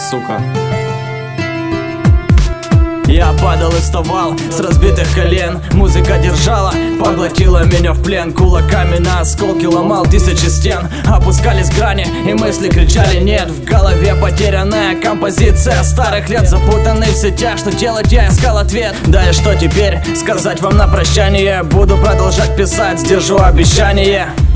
сука. Я падал и вставал с разбитых колен. Музыка держала, поглотила меня в плен. Кулаками на осколки ломал тысячи стен. Опускались грани и мысли кричали нет. В голове потерянная композиция старых лет. Запутанный в сетях, что делать я искал ответ. Да и что теперь сказать вам на прощание? Буду продолжать писать, сдержу обещание.